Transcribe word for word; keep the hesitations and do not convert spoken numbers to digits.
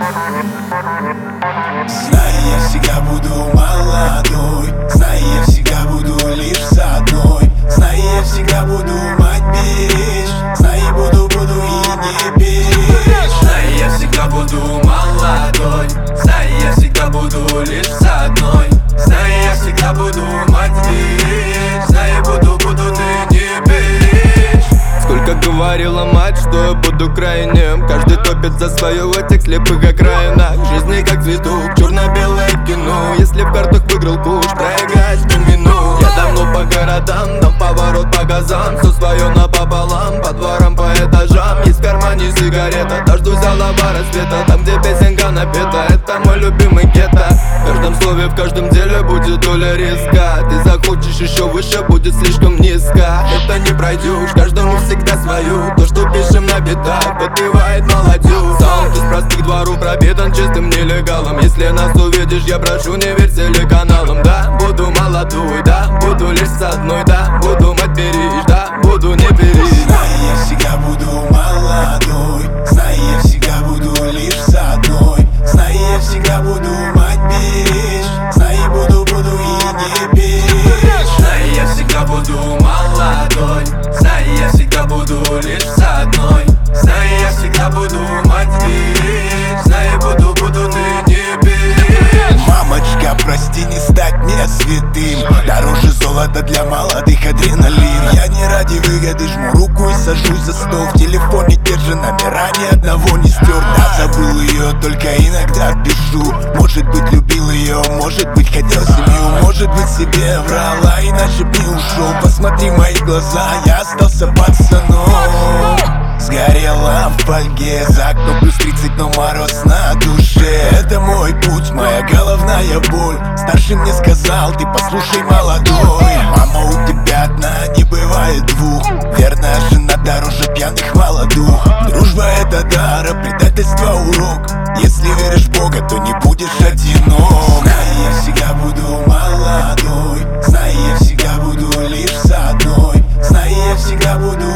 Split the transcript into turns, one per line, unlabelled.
Знай, я всегда буду молодой. Знай, я всегда буду лишь с одной. Знай, я всегда буду мать беречь. Знай, буду, буду и не беречь.
Знай, я всегда буду молодой. Знай, я всегда буду лишь с одной. Знай, я всегда буду мать беречь. Знай, буду, буду ты не беречь.
Сколько говорила мать, что я буду крайним. Каждый топит за свое в этих слепых окраинах жизни, как цветок, черно-белое кино. Если в картах выиграл куш, проиграешь домино. Я давно по городам, дам поворот по газам. Все свое напополам, по дворам, по этажам. Есть в кармане сигарета, дождусь алого рассвета. Там, где песенка напета, это мой любимый гетто. В каждом слове, в каждом деле будет доля риска. Ты захочешь еще выше, будет слишком низко. Это не пройдешь, каждому всегда свою. То, что пишем на битах, подпевает молодежь. Саунд из простых дворов пропитан чистым нелегалом. Если нас увидишь, я прошу, не верь телеканалам. Да, буду молодой, да, буду лишь с одной. Да, буду мать беречь, да, буду не беречь.
Знай, я всегда буду молодой. Знай, я всегда буду лишь с одной. Знай, я всегда буду мать беречь. Знай, буду, буду и не беречь.
Знай, я всегда буду молодой. Знай, я всегда буду лишь с одной. Знай, я всегда буду мать беречь. Знай, буду, буду ты не беречь.
Мамочка, прости, не стать мне святым. Дороже золота для молодых адреналин. Я не ради выгоды жму руку и сажусь за стол. В телефоне держи номера, ни одного не стер. Да, забыл ее, только иногда пишу. Может быть, любил ее, может быть, хотел семью. Может быть, себе врала, иначе б не ушел. Посмотри в мои глаза, я остался пацаном. Сгорела в фольге, за окном плюс тридцать, но мороз на душе. Это мой путь, моя головная боль. Старший мне сказал, ты послушай, молодой. Мама, у тебя одна, не бывает двух. Верная жена дороже пьяных молодух. Дружба это дар, а предательство урок. Если веришь в Бога, то не будешь одинок. Знай, я всегда буду молодой. Знай, я всегда буду лишь с одной. Знай, я всегда буду